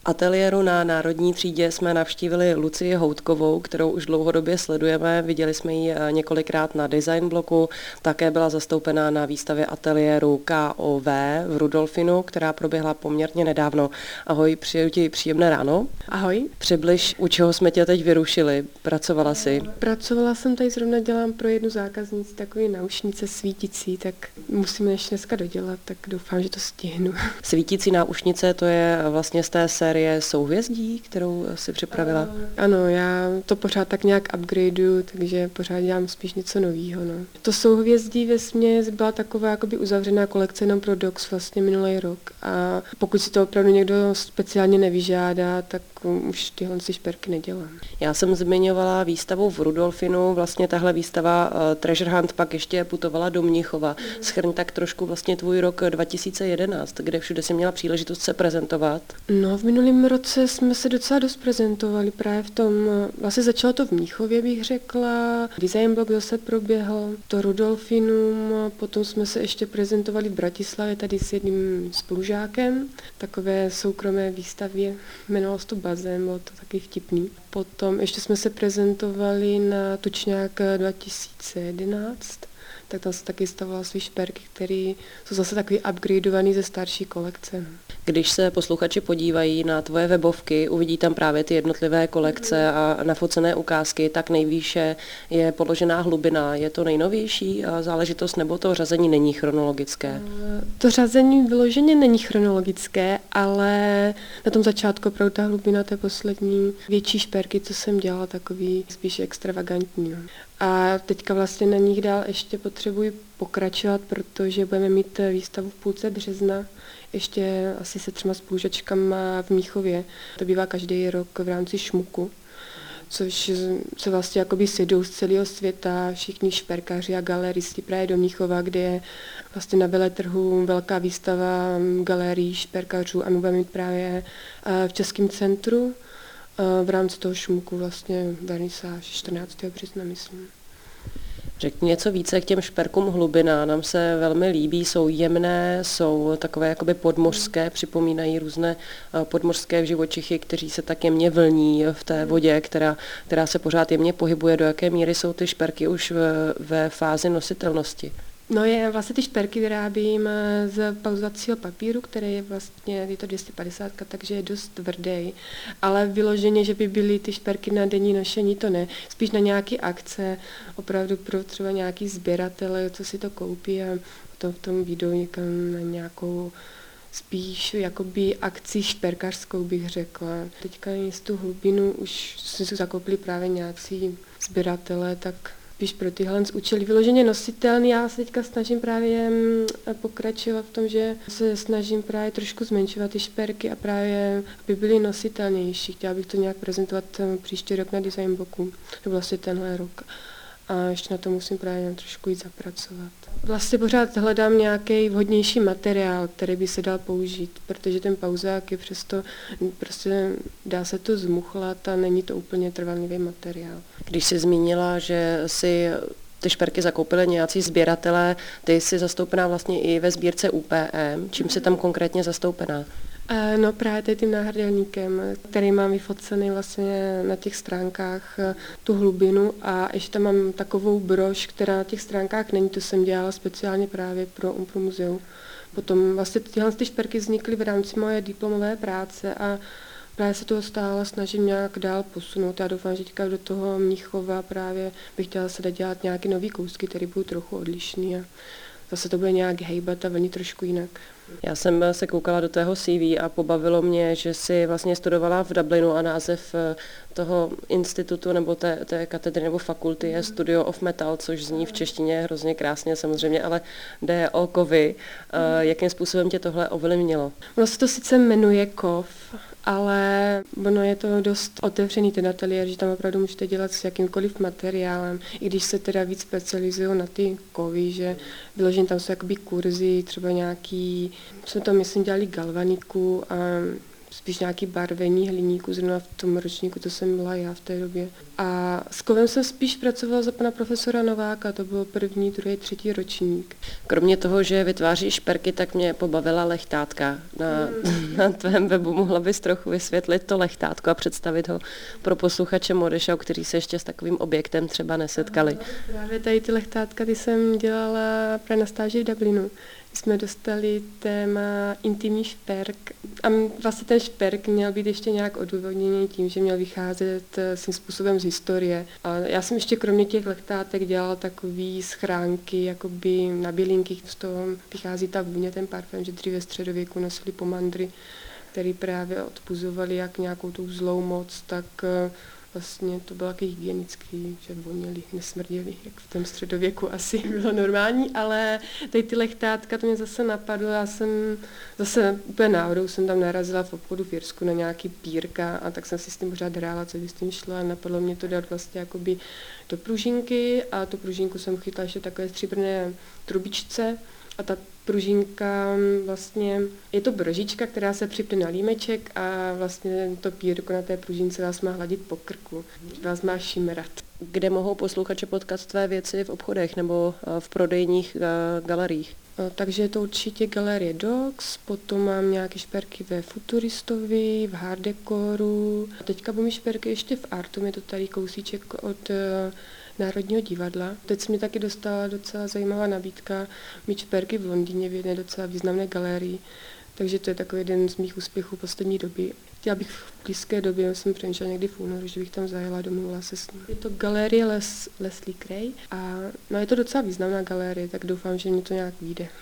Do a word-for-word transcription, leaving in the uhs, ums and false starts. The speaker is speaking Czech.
Ateliéru na Národní třídě jsme navštívili Lucii Houtkovou, kterou už dlouhodobě sledujeme. Viděli jsme ji několikrát na design bloku, také byla zastoupená na výstavě ateliéru K O V v Rudolfinu, která proběhla poměrně nedávno. Ahoj, přeju ti příjemné ráno. Ahoj. Přibliž, u čeho jsme tě teď vyrušili. Pracovala jsi? Pracovala jsem tady, zrovna dělám pro jednu zákaznici takové náušnice svítící, tak musíme ještě dneska dodělat, tak doufám, že to stihnu. Svítící náušnice, to je vlastně z té série Souhvězdí, kterou si připravila? Ano, já to pořád tak nějak upgradeuju, takže pořád dělám spíš něco nového. No. To Souhvězdí vesměs byla taková jakoby uzavřená kolekce jenom pro Docs vlastně minulý rok. A pokud si to opravdu někdo speciálně nevyžádá, tak už tyhle si šperky nedělám. Já jsem zmiňovala výstavu v Rudolfinu, vlastně tahle výstava uh, Treasure Hunt pak ještě putovala do Mnichova. Schrň tak trošku vlastně tvůj rok dva tisíce jedenáct, kde všude jsi měla příležitost se prezentovat. No, v minulém roce jsme se docela dost prezentovali právě v tom, vlastně začalo to v Mnichově, bych řekla, design blog zase proběhl, to Rudolfinum, potom jsme se ještě prezentovali v Bratislavě tady s jedním spolužákem, takové soukromé výstavě, jmenovalo se to Bazén, bylo to taky vtipný. Potom ještě jsme se prezentovali na Tučňák dva tisíce jedenáct, tak tam se taky stavovala svý šperky, které jsou zase takový upgradeovaný ze starší kolekce. Když se posluchači podívají na tvoje webovky, uvidí tam právě ty jednotlivé kolekce a nafocené ukázky, tak nejvýše je položená hlubina. Je to nejnovější záležitost, nebo to řazení není chronologické? To řazení vyloženě není chronologické, ale na tom začátku opravdu ta hlubina té poslední větší šperky, co jsem dělala, takový spíš extravagantní. A teďka vlastně na nich dál ještě potřebuji pokračovat, protože budeme mít výstavu v půlce března, ještě asi se třema spolužačkama v Mnichově. To bývá každý rok v rámci šmuku, což se vlastně jakoby sjedou z celého světa všichni šperkaři a galeristi právě do Mnichova, kde je vlastně na veletrhu velká výstava galerií šperkařů a my budeme mít právě v Českém centru v rámci toho šmuku vlastně vernisáž čtrnáctého března, myslím. Řekni něco více k těm šperkům hlubina. Nám se velmi líbí, jsou jemné, jsou takové jakoby podmořské, připomínají různé podmořské živočichy, kteří se tak jemně vlní v té vodě, která, která se pořád jemně pohybuje. Do jaké míry jsou ty šperky už ve, ve fázi nositelnosti? No je, vlastně ty šperky vyrábím z pauzacího papíru, který je vlastně, je to dvě stě padesát, takže je dost tvrdý, ale vyloženě, že by byly ty šperky na denní nošení, to ne. Spíš na nějaké akce, opravdu pro třeba nějaký sběratele, co si to koupí a potom v tom videu někam na nějakou spíš jakoby akci šperkařskou, bych řekla. Teďka z tu hlubinu už si zakoupili právě nějací sběratele, tak spíš pro tyhle účely vyloženě nositelný. Já se teďka snažím právě pokračovat v tom, že se snažím právě trošku zmenšovat ty šperky a právě, aby byly nositelnější. Chtěla bych to nějak prezentovat příští rok na design boku, nebo vlastně tenhle rok. A ještě na to musím právě trošku jít zapracovat. Vlastně pořád hledám nějaký vhodnější materiál, který by se dal použít, protože ten pauzák je přesto, prostě dá se to zmuchlat a není to úplně trvanlivý materiál. Když jsi zmínila, že si ty šperky zakoupili nějací sběratelé, ty jsi zastoupená vlastně i ve sbírce U P M. Čím jsi tam konkrétně zastoupená? No právě tady tím náhrdelníkem, který mám vyfocený vlastně na těch stránkách tu hlubinu a ještě tam mám takovou brož, která na těch stránkách není, to jsem dělala speciálně právě pro Umpro muzeum. Potom vlastně tyhle ty šperky vznikly v rámci moje diplomové práce a právě se toho stále snažím nějak dál posunout. Já doufám, že teďka do toho Mnichova právě bych chtěla se dělat nějaké nový kousky, které budou trochu odlišný a zase to bude nějak hejbat a vlnit trošku jinak. Já jsem se koukala do tvého C V a pobavilo mě, že jsi vlastně studovala v Dublinu a název toho institutu nebo té, té katedry nebo fakulty je Studio of Metal, což zní v češtině hrozně krásně samozřejmě, ale jde o kovy. Jakým způsobem tě tohle ovlivnilo? Ono se to sice jmenuje kov, ale ono je to dost otevřený ten ateliér, že tam opravdu můžete dělat s jakýmkoliv materiálem, i když se teda víc specializují na ty kovy, že vyloženě tam jsou jakoby kurzy, třeba nějaký, jsme tam myslím dělali galvaniku a spíš nějaký barvení hliníku, zrovna v tom ročníku, to jsem byla já v té době. A s kovem jsem spíš pracovala za pana profesora Nováka, to byl první, druhý, třetí ročník. Kromě toho, že vytváří šperky, tak mě pobavila lechtátka. Na, mm. na tvém webu mohla bys trochu vysvětlit to lechtátko a představit ho pro posluchače Modešau, kteří se ještě s takovým objektem třeba nesetkali. Aha, právě tady ty lechtátka, ty jsem dělala právě na stáži v Dublinu. Jsme dostali téma intimní šperk a vlastně ten šperk měl být ještě nějak odůvodněný tím, že měl vycházet svým způsobem z historie. A já jsem ještě kromě těch lechtátek dělala takový schránky, jakoby na bylinky, z toho vychází ta vůně, ten parfém, že dříve ve středověku nosili pomandry, který právě odpuzovali jak nějakou tou zlou moc, tak vlastně to bylo taky hygienický, že voněli, nesmrděli, jak v tom středověku asi bylo normální, ale tady ty lechtátka, to mě zase napadlo, já jsem zase úplně náhodou jsem tam narazila v obchodu v Jirsku na nějaký pírka a tak jsem si s tím pořád hrála, co by s tím šlo a napadlo mě to dát vlastně jakoby do pružinky a tu pružinku jsem chytla ještě takové stříbrné trubičce a ta pružinka vlastně, je to brožička, která se připne na límeček a vlastně to pírko na té pružince vás má hladit po krku, vás má šimrat. Kde mohou posluchači potkat tvé věci v obchodech nebo v prodejních galeriích? Takže je to určitě galerie Docs, potom mám nějaké šperky ve Futuristovi, v Hard Decoru. Teďka budu mít šperky ještě v Artu, je to tady kousíček od Národního divadla. Teď se mi taky dostala docela zajímavá nabídka mít šperky v Londýně v jedné docela významné galerii. Takže to je takový jeden z mých úspěchů poslední doby. Chtěla bych v blízké době, jsem přemýšlela někdy v únoru, že bych tam zajela, domluvila se s ním. Je to galerie Les, Leslie Cray a no, je to docela významná galerie, tak doufám, že mi to nějak vyjde.